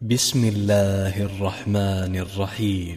بسم الله الرحمن الرحيم.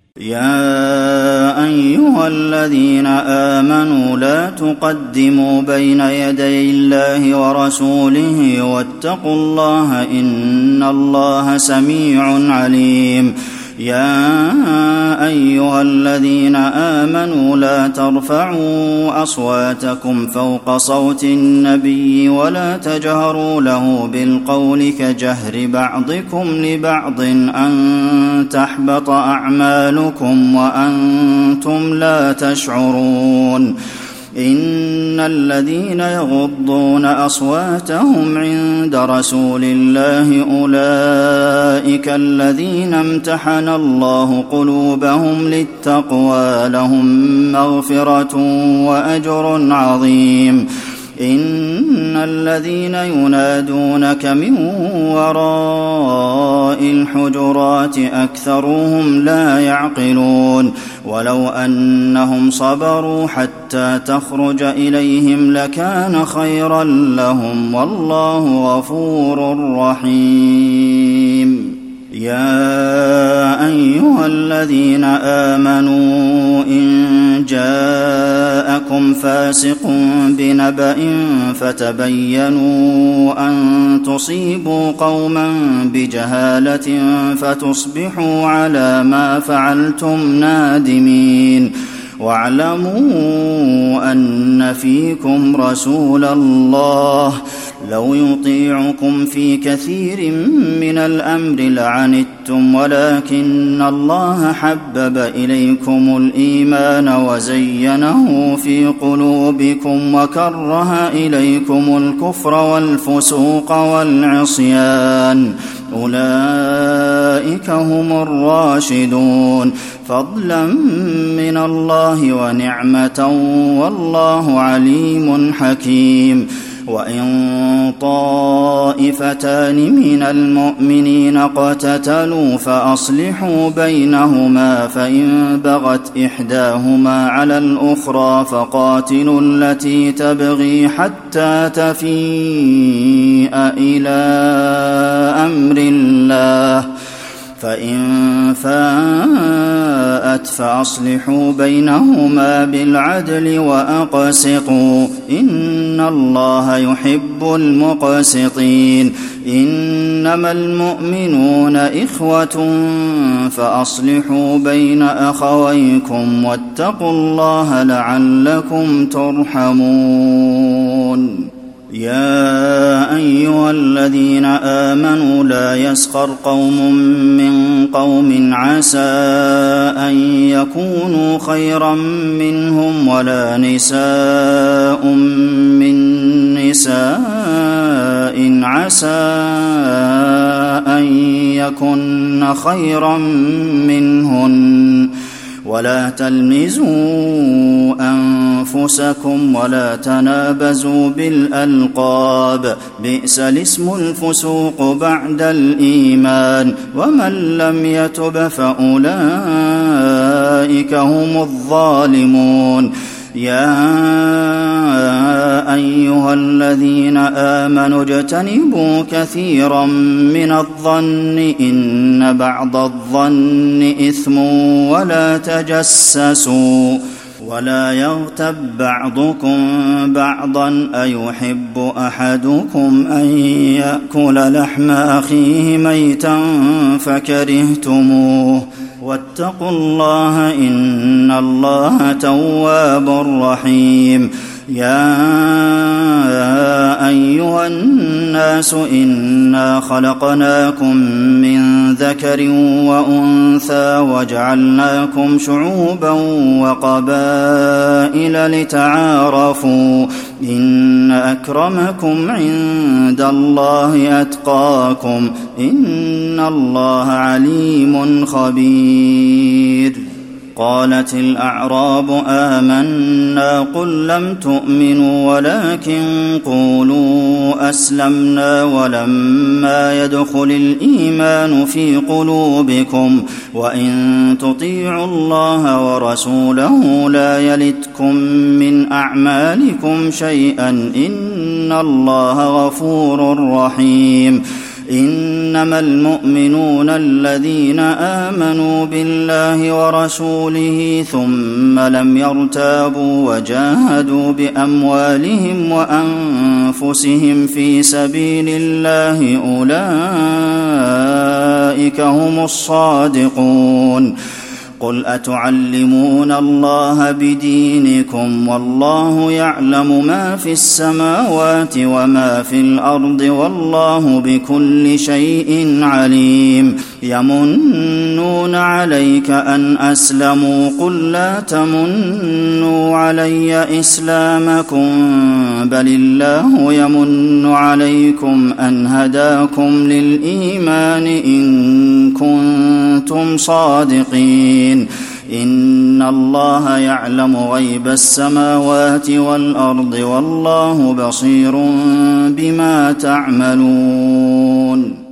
يا أيها الذين آمنوا لا تقدموا بين يدي الله ورسوله واتقوا الله إن الله سميع عليم. يا أيها الذين آمنوا لا ترفعوا أصواتكم فوق صوت النبي ولا تجهروا له بالقول كجهر بعضكم لبعض أن تحبط أعمالكم وأنتم لا تشعرون. إن الذين يغضون أصواتهم عند رسول الله أولئك الذين امتحن الله قلوبهم للتقوى لهم مغفرة وأجر عظيم. إن الذين ينادونك من وراء الحجرات أكثرهم لا يعقلون. ولو أنهم صبروا حتى تخرج إليهم لكان خيرا لهم والله غفور رحيم. يا أيها الذين آمنوا إن جاءكم فاسق بنبأ فتبينوا أن تصيبوا قوما بجهالة فتصبحوا على ما فعلتم نادمين. واعلموا أن فيكم رسول الله لو يطيعكم في كثير من الأمر لعنتم ولكن الله حبب إليكم الإيمان وزينه في قلوبكم وكره إليكم الكفر والفسوق والعصيان أولئك هم الراشدون فضلا من الله ونعمة والله عليم حكيم. وإن طائفتان من المؤمنين اقتتلوا فأصلحوا بينهما فإن بغت إحداهما على الأخرى فقاتلوا التي تبغي حتى تفيء إلى أمر الله فإن فاءت فأصلحوا بينهما بالعدل وأقسطوا إن الله يحب المقسطين. إنما المؤمنون إخوة فأصلحوا بين أخويكم واتقوا الله لعلكم ترحمون. يا أيها الذين آمنوا لا يسخر قوم من قوم عسى أن يكونوا خيرا منهم ولا نساء من نساء عسى أن يكن خيرا منهن ولا تلمزوا أنفسكم ولا تنابزوا بالألقاب بئس الاسم الفسوق بعد الإيمان ومن لم يتب فأولئك هم الظالمون. يا أيها الذين آمنوا اجتنبوا كثيرا من الظن إن بعض الظن إثم ولا تجسسوا ولا يغتب بعضكم بعضا أيحب أحدكم أن يأكل لحم أخيه ميتا فكرهتموه واتقوا الله إن الله تواب رحيم. يا أيها الناس إنا خلقناكم من ذكر وأنثى وجعلناكم شعوبا وقبائل لتعارفوا إن أكرمكم عند الله أتقاكم إن الله عليم خبير. قالت الأعراب آمنا قل لم تؤمنوا ولكن قولوا أسلمنا ولما يدخل الإيمان في قلوبكم وإن تطيعوا الله ورسوله لا يلتكم من أعمالكم شيئا إن الله غفور رحيم. إنما المؤمنون الذين آمنوا بالله ورسوله ثم لم يرتابوا وجاهدوا بأموالهم وأنفسهم في سبيل الله أولئك هم الصادقون قل أتعلمون الله بدينكم والله يعلم ما في السماوات وما في الأرض والله بكل شيء عليم يمنون عليك أن أسلموا قل لا تمنوا علي إسلامكم بل الله يمن عليكم أن هداكم للإيمان إن كنتم صادقين إن الله يعلم غيب السماوات والأرض والله بصير بما تعملون